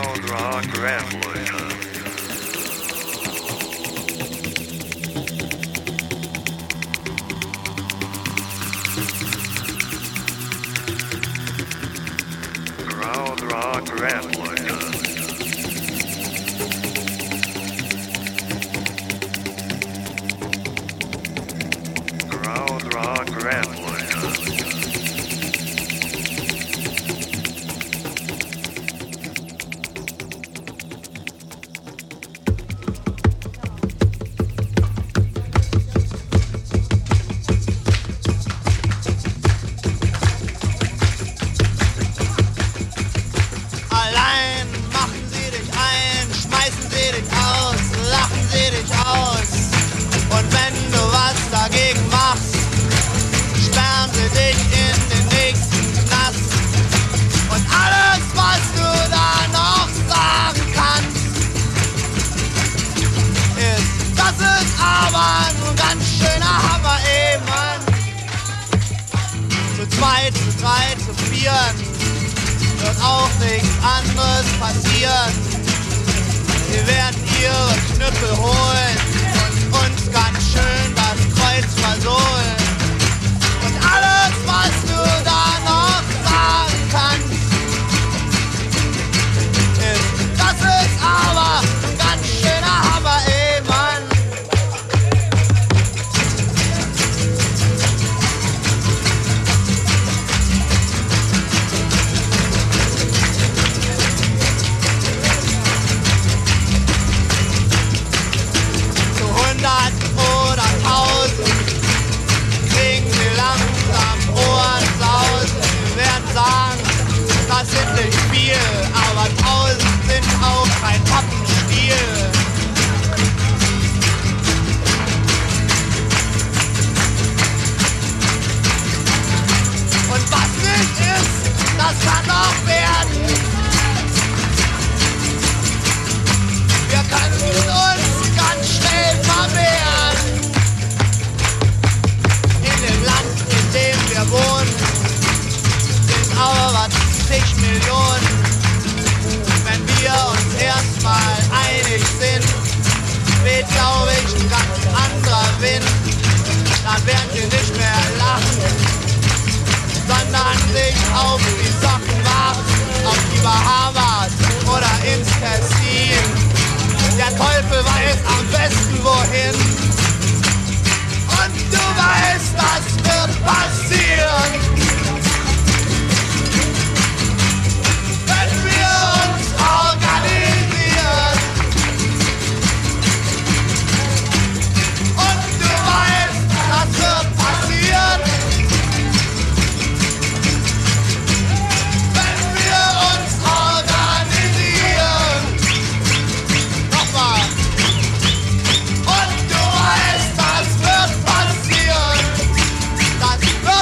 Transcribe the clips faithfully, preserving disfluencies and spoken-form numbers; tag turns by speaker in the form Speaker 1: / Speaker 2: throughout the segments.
Speaker 1: Und du weißt, das wird passieren. Das wird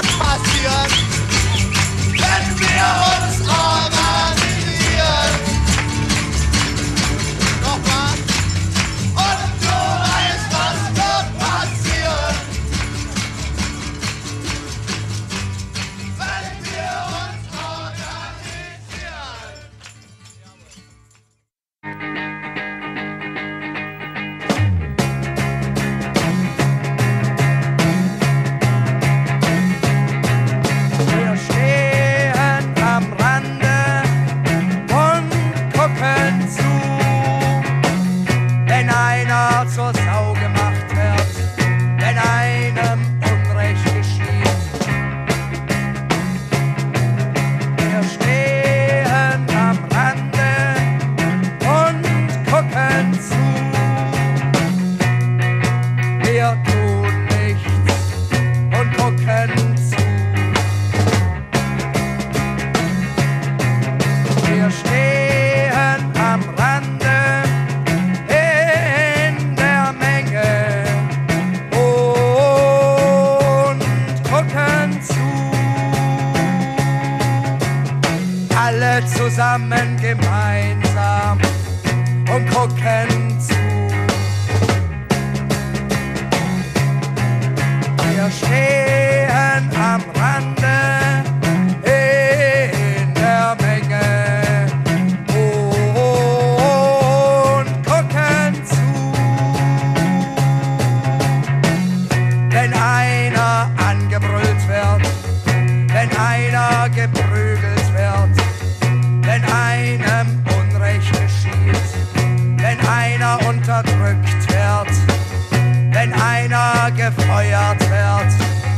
Speaker 1: Unrecht geschieht, wenn einer unterdrückt wird, wenn einer gefeuert wird.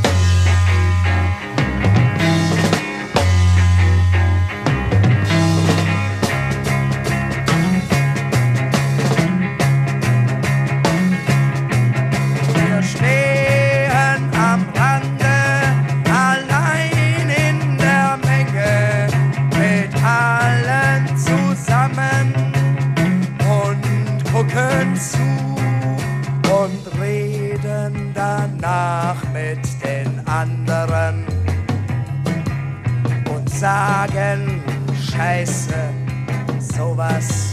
Speaker 1: Wir stehen am Rande, allein in der Menge, mit allen zusammen und gucken zu und reden danach mit den anderen und sagen, Scheiße, sowas.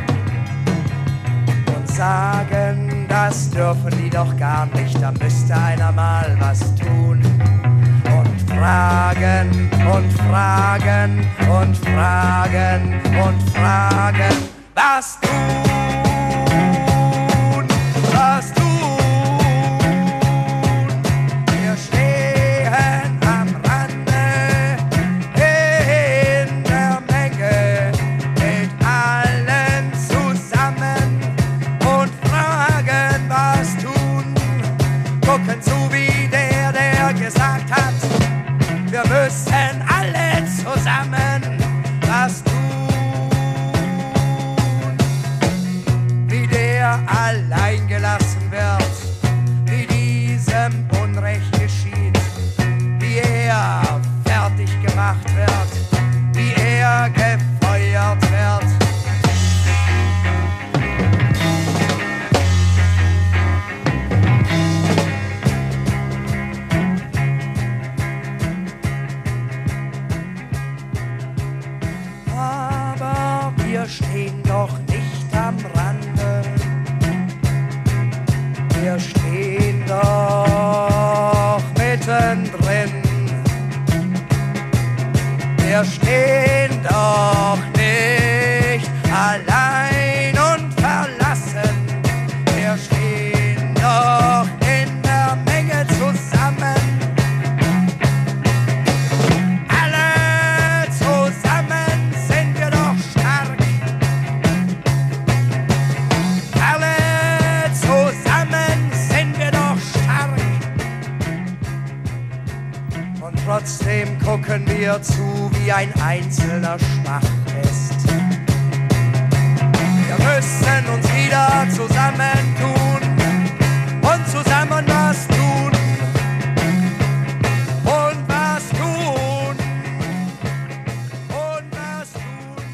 Speaker 1: Und sagen, das dürfen die doch gar nicht, da müsste einer mal was tun. Und fragen und fragen und fragen und fragen, was tun, was tun. Wir stehen am Rande in der Menge mit allen zusammen und fragen, was tun. Gucken zu wie der, der gesagt hat, wir müssen alle zusammen was tun. Wie der allein gelassen wird, wie diesem Unrecht geschieht, wie er fertig gemacht wird, wie er gefeuert wird. Aber wir stehen doch nicht am Rande, wir stehen doch mittendrin. Wir stehen doch nicht allein und verlassen, wir stehen doch in der Menge zusammen. Alle zusammen sind wir doch stark. Alle zusammen sind wir doch stark. Und trotzdem gucken wir zu, wie ein Einzelner schwach ist. Wir müssen uns wieder zusammentun und zusammen was tun. Und was tun. Und was tun.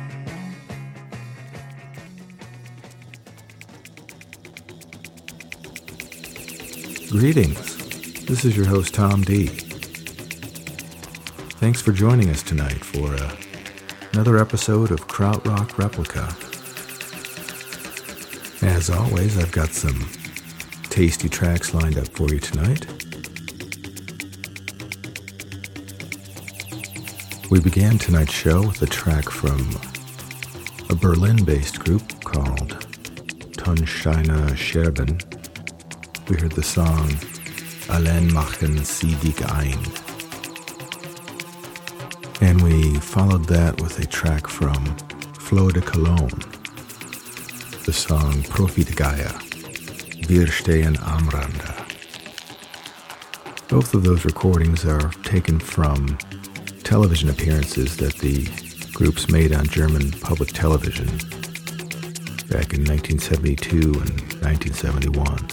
Speaker 2: Greetings. This is your host, Tom D. Thanks for joining us tonight for uh, another episode of Krautrock Replica. As always, I've got some tasty tracks lined up for you tonight. We began tonight's show with a track from a Berlin-based group called Tonsteine Scherben. We heard the song Allein machen sie dich ein. And we followed that with a track from Flo de Cologne, the song Profit Gaia, Wir stehen am Rande. Both of those recordings are taken from television appearances that the groups made on German public television back in nineteen seventy-two and nineteen seventy-one.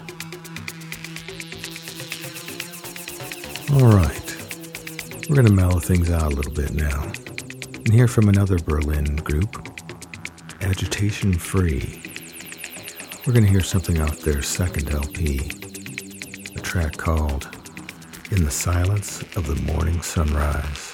Speaker 2: All right. We're going to mellow things out a little bit now and hear from another Berlin group, Agitation Free. We're going to hear something off their second L P, a track called In the Silence of the Morning Sunrise.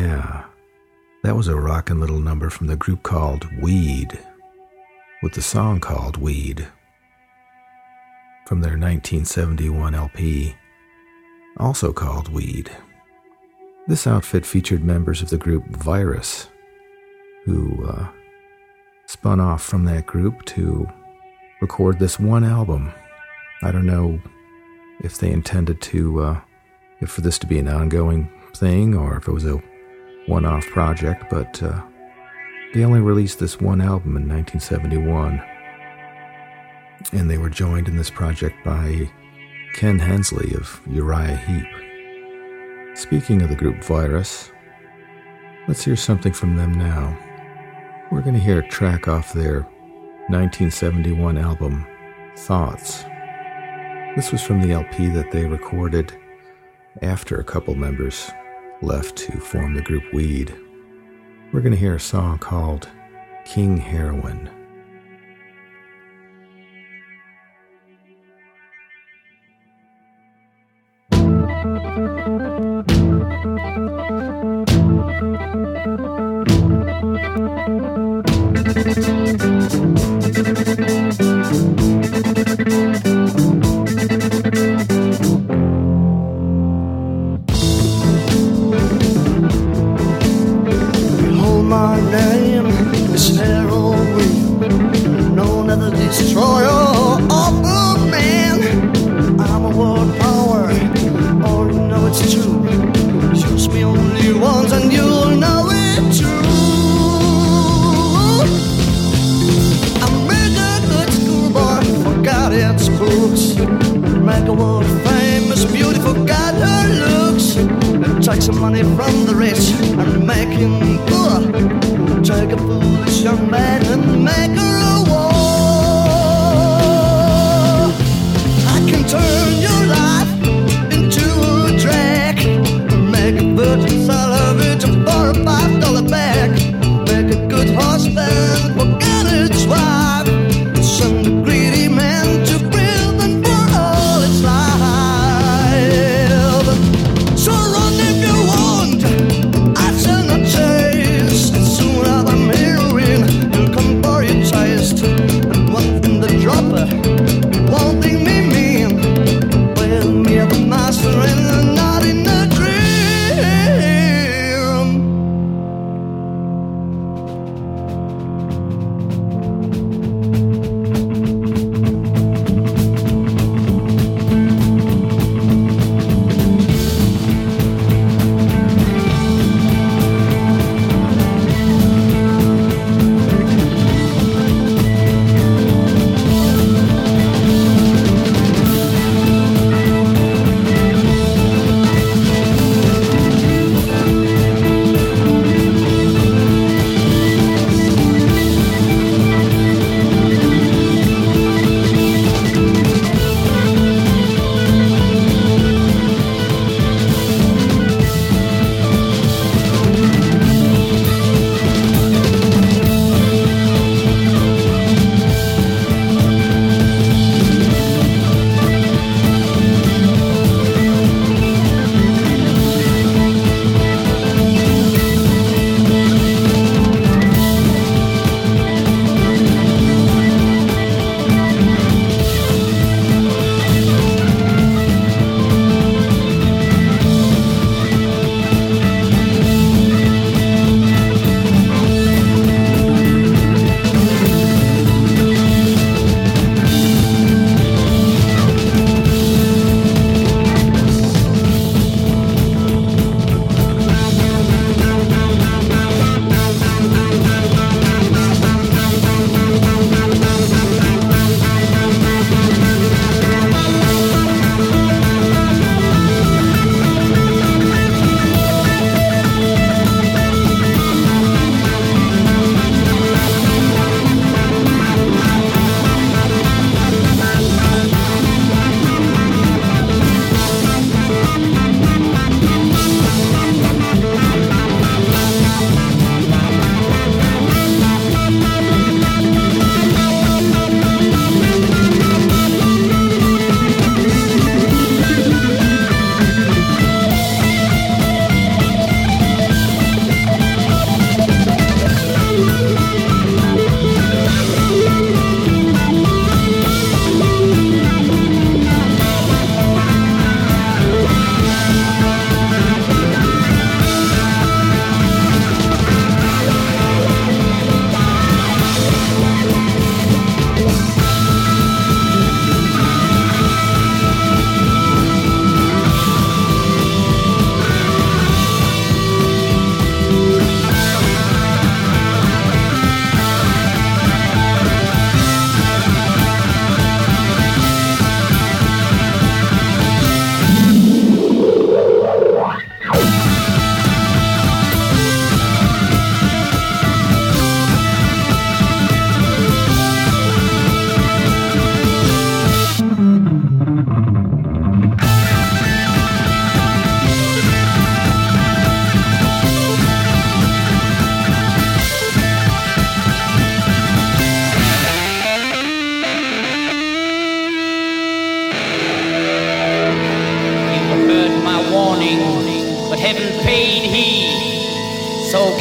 Speaker 2: Yeah, that was a rockin' little number from the group called Weed, with the song called Weed, from their nineteen seventy-one L P, also called Weed. This outfit featured members of the group Virus, who uh, spun off from that group to record this one album. I don't know if they intended to, uh, if for this to be an ongoing thing or if it was a one-off project, but uh, they only released this one album in nineteen seventy-one, and they were joined in this project by Ken Hensley of Uriah Heep. Speaking of the group Virus, let's hear something from them now. We're going to hear a track off their nineteen seventy-one album, Thoughts. This was from the L P that they recorded after a couple members left to form the group Weed. We're going to hear a song called King Heroin.
Speaker 3: Come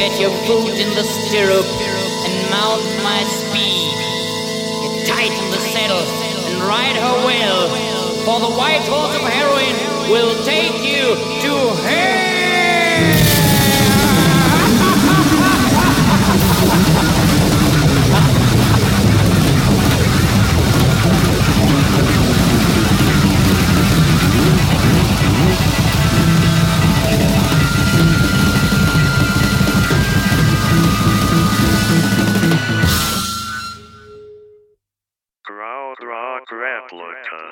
Speaker 3: get your foot in the stirrup and mount my speed. Get tight in the saddle and ride her well, for the white horse of heroin will take you to hell.
Speaker 4: Krautrock Replica.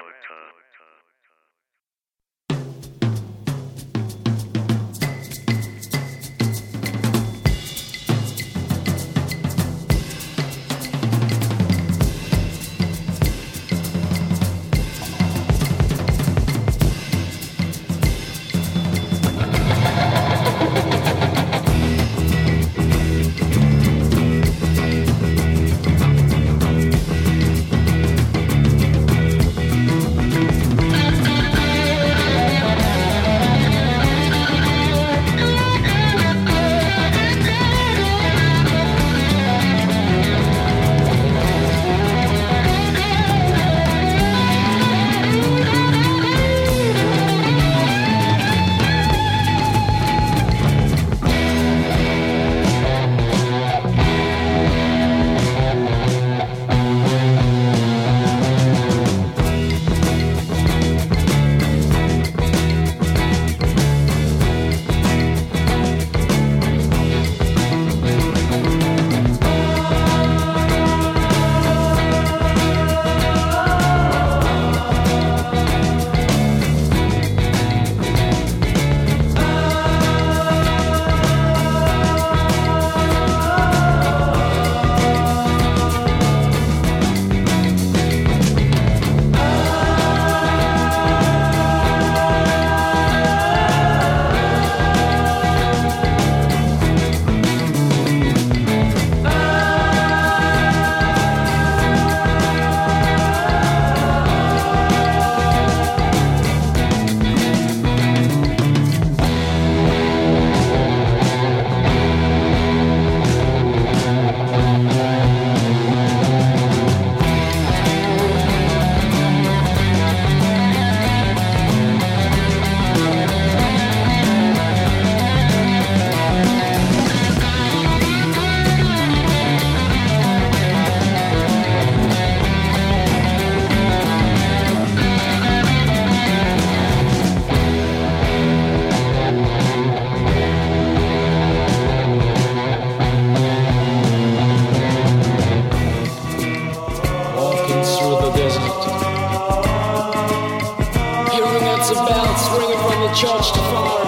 Speaker 5: church to far.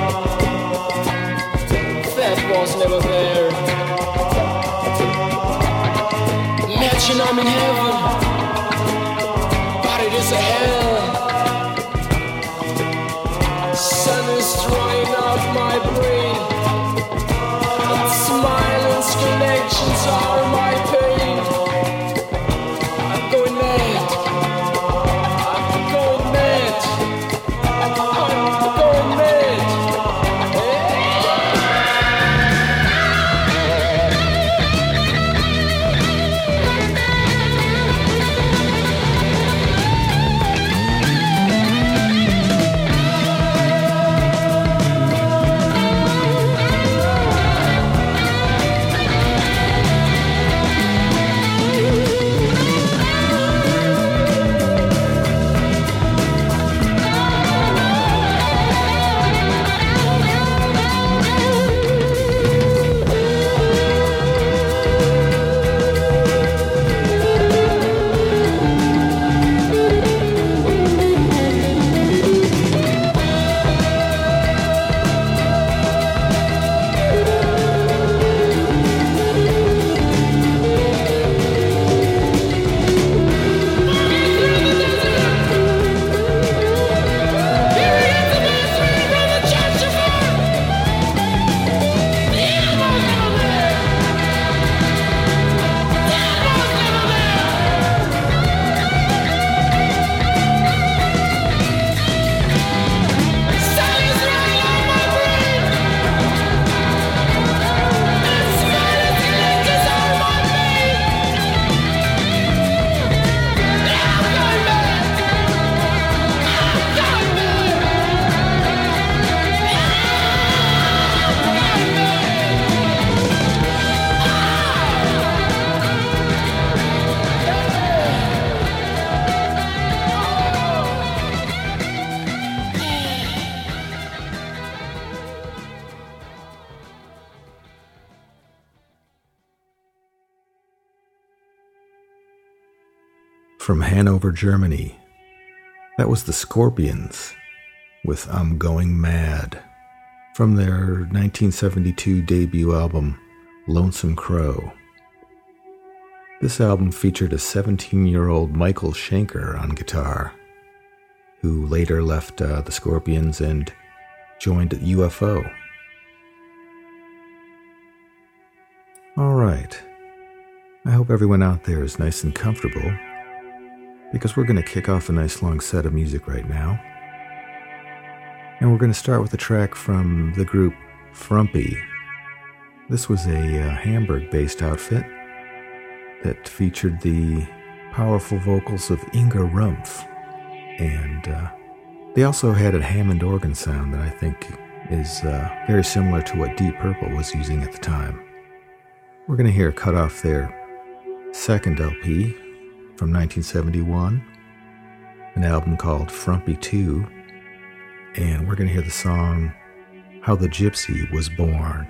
Speaker 5: That was never there. Imagine I'm in heaven, but it is a hell. Sun is drying out my brain, and smile's connections are my pain. I'm going mad. I'm going mad. I'm going mad.
Speaker 2: From Hanover, Germany, that was the Scorpions with I'm Going Mad from their nineteen seventy-two debut album, Lonesome Crow. This album featured a seventeen-year-old Michael Schenker on guitar, who later left uh, the Scorpions and joined U F O. All right. I hope everyone out there is nice and comfortable, because we're going to kick off a nice long set of music right now. And we're going to start with a track from the group Frumpy. This was a uh, Hamburg-based outfit that featured the powerful vocals of Inga Rumpf. And uh, they also had a Hammond organ sound that I think is uh, very similar to what Deep Purple was using at the time. We're going to hear cut off their second L P from nineteen seventy-one, an album called Frumpy two, and we're going to hear the song How the Gypsy Was Born.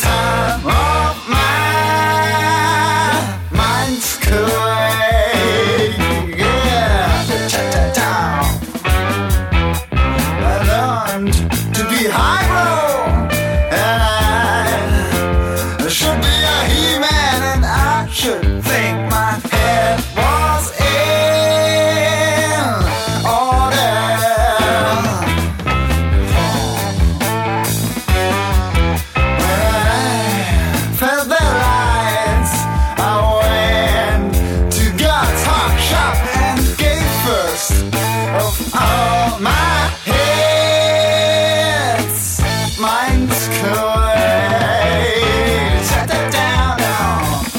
Speaker 4: time of my mind's away. Yeah, cha-cha-cha. I learned to be high-low, and I should be a he-man, and I should think my head was in order. When I felt the lights, I went to God's hawk shop and gave first of all my hits. Mine's away. Shut that down now.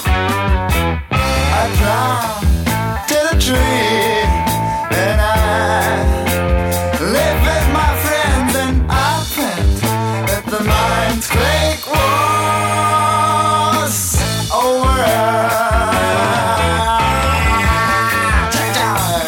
Speaker 4: I planted a tree and I live with my friends, and I felt that the mind's quake was over. Check out.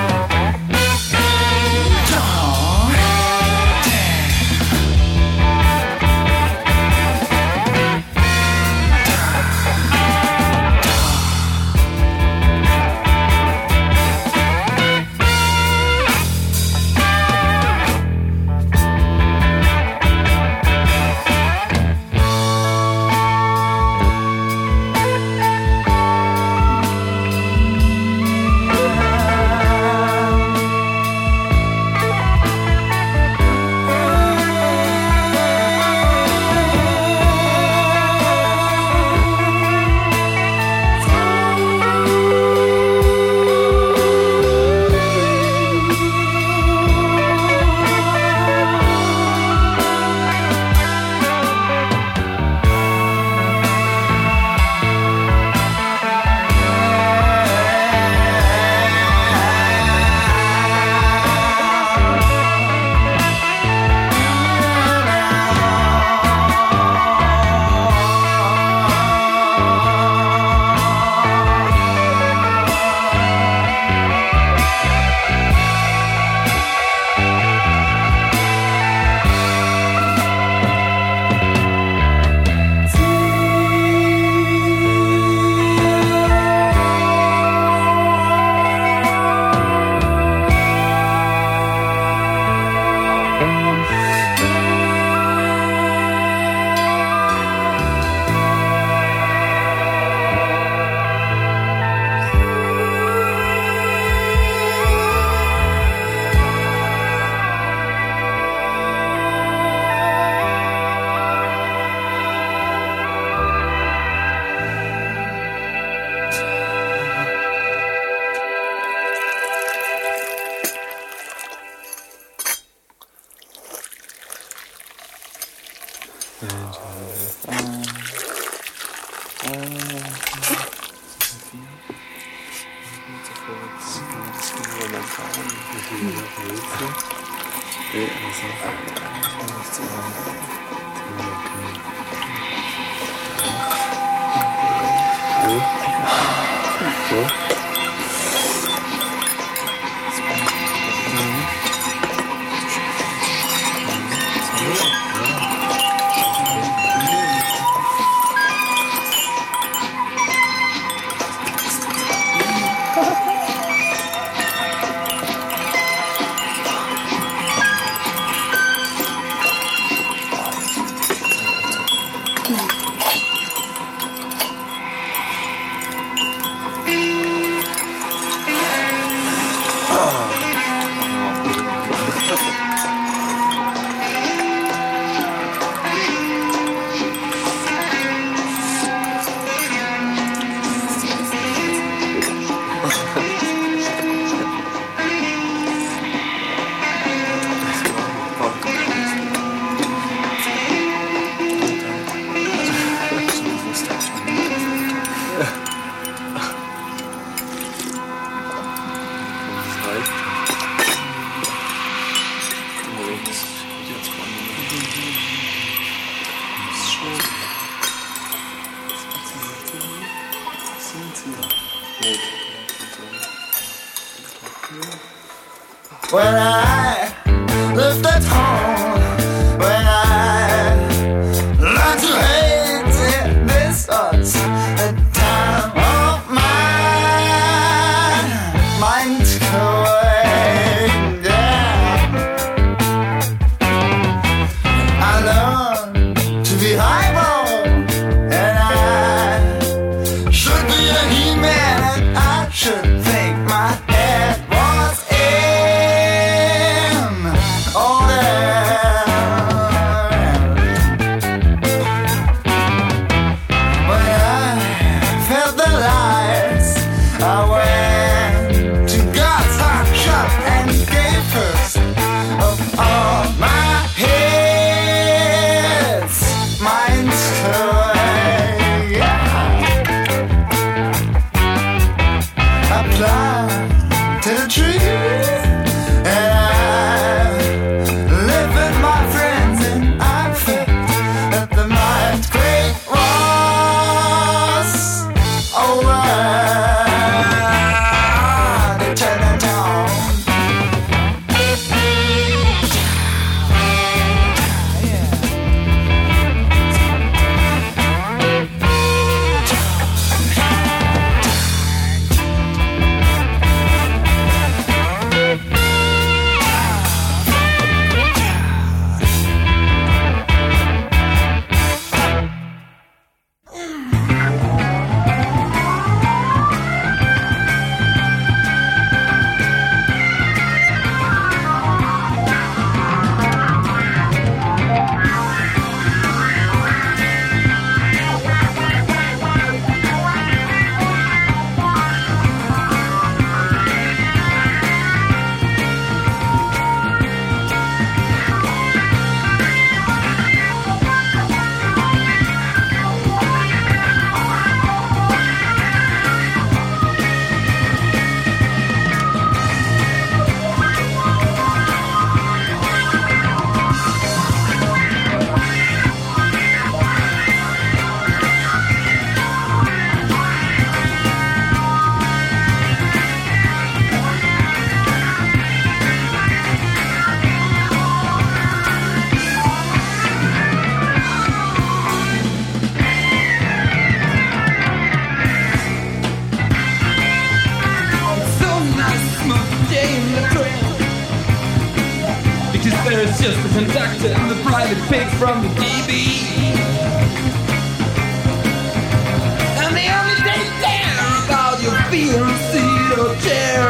Speaker 4: When I lived at home, when I learned to hate
Speaker 6: just the conductor and the private pigs from the D B. And they only take care about your feelings, seat or chair.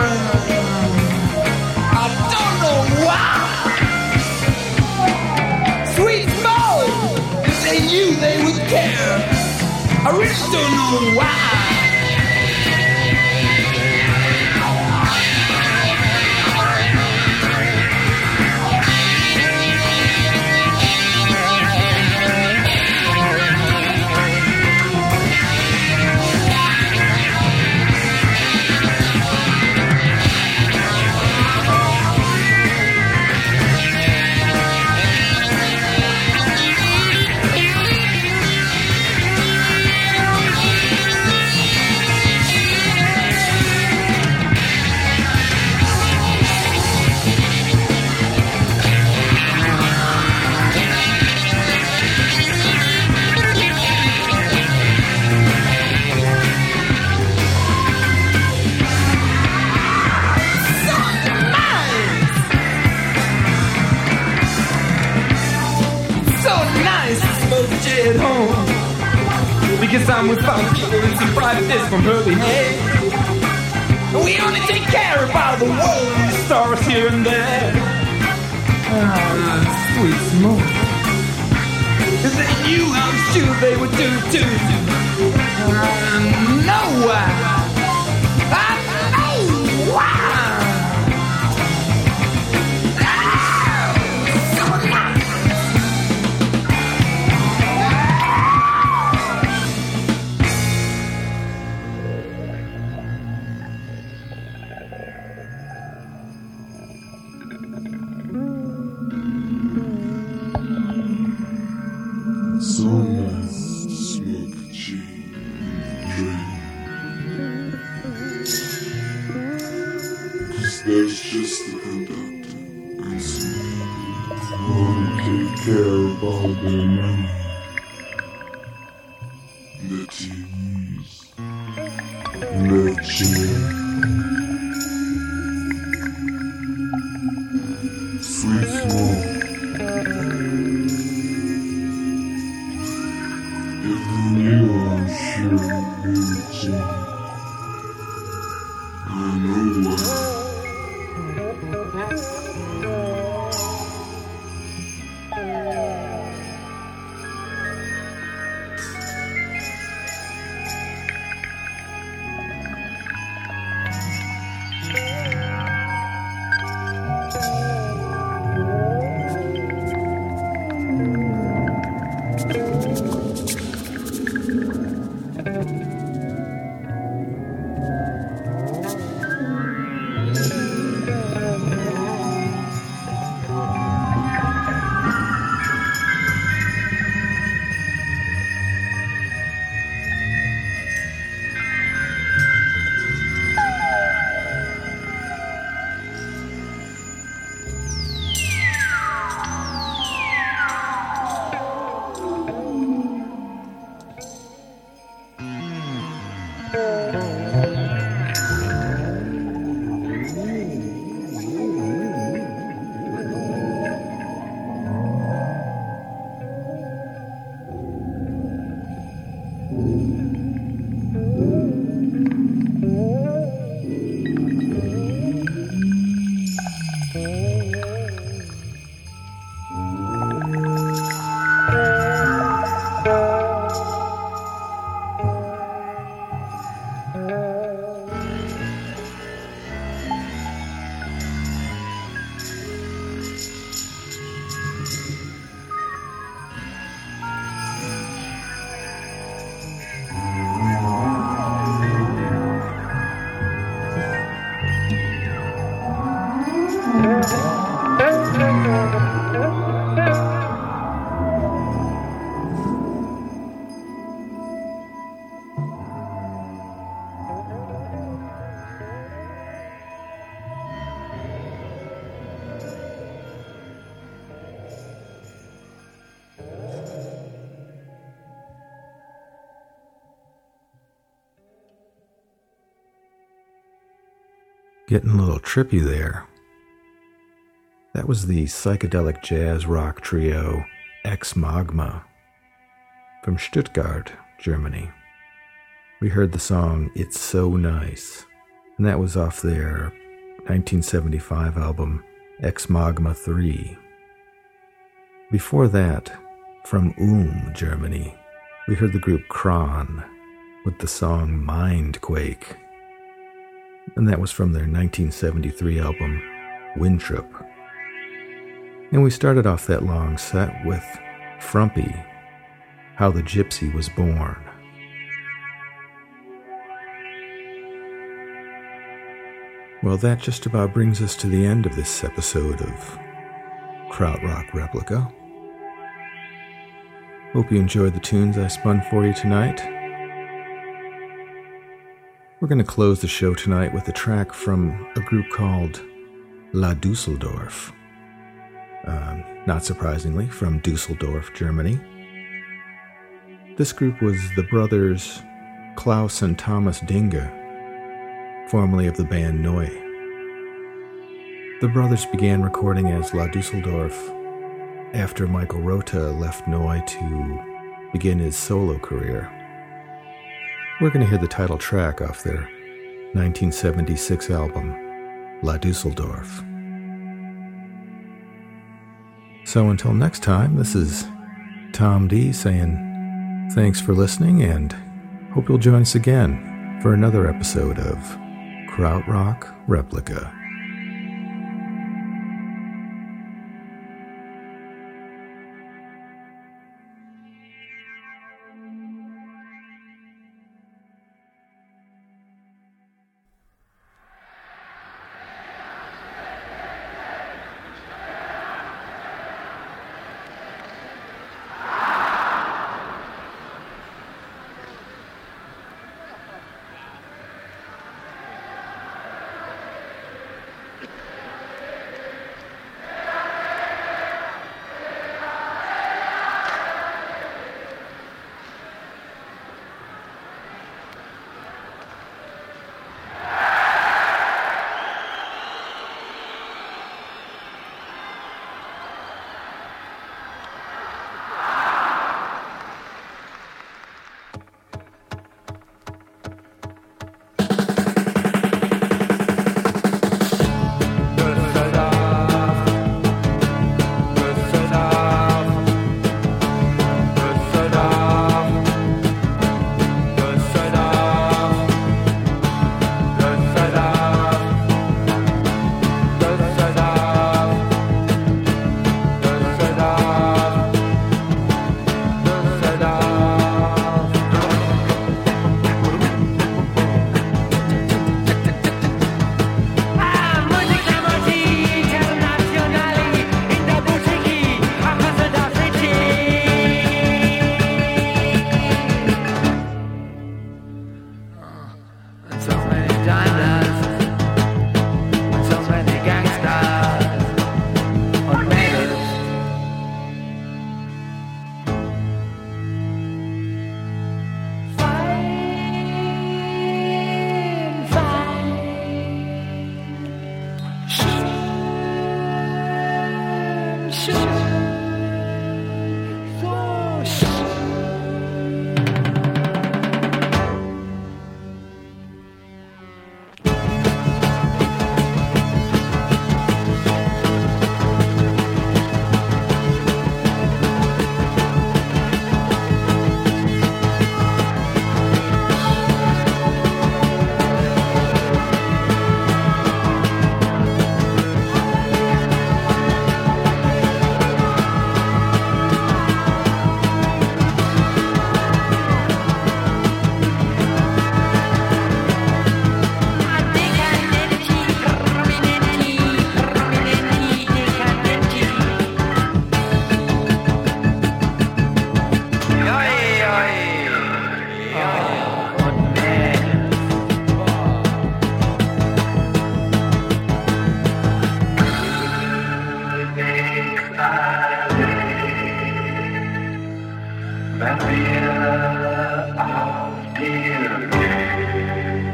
Speaker 6: I don't know why. Sweet Smoke, if they knew they would care. I really don't know why. At home, because I'm with fine people and some private bits from Herbie Hay. We only take care about the world stars here and there. Ah, Sweet Smoke. If they knew, I'm sure they would do too. I know why. I know why.
Speaker 7: So nice to smoke a cheap dream. Cause there's just the conductor and some who take care of all their money, their T Vs, their chair. Sweet Smoke. If you are sure you would I know why.
Speaker 2: Getting a little trippy there. That was the psychedelic jazz rock trio Ex Magma from Stuttgart, Germany. We heard the song It's So Nice, and that was off their nineteen seventy-five album Ex Magma three. Before that, from Ulm, Germany, we heard the group Kron with the song Mindquake, and that was from their nineteen seventy-three album Winthrop. And we started off that long set with Frumpy, How the Gypsy Was Born. Well, that just about brings us to the end of this episode of Krautrock Replica. Hope you enjoyed the tunes I spun for you tonight. We're going to close the show tonight with a track from a group called La Dusseldorf. Um, not surprisingly, from Dusseldorf, Germany. This group was the brothers Klaus and Thomas Dinge, formerly of the band Neu. The brothers began recording as La Dusseldorf after Michael Rota left Neu to begin his solo career. We're going to hear the title track off their nineteen seventy-six album, La Dusseldorf. So until next time, this is Tom D saying thanks for listening and hope you'll join us again for another episode of Krautrock Replica.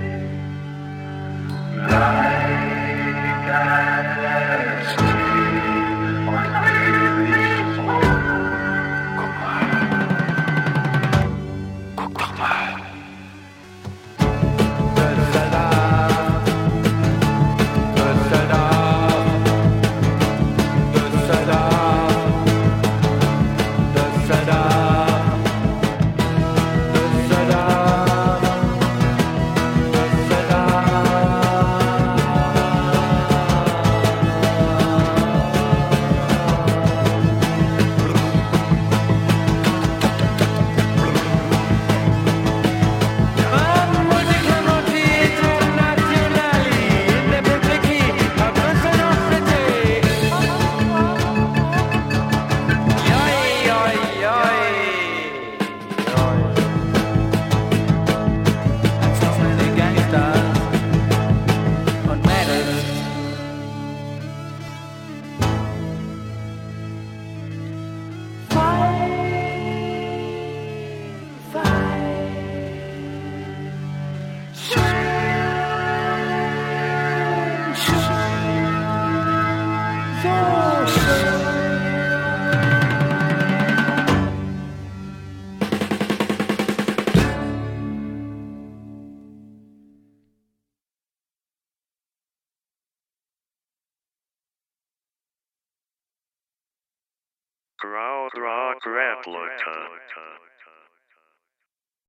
Speaker 4: Like I
Speaker 8: Krautrock Replica.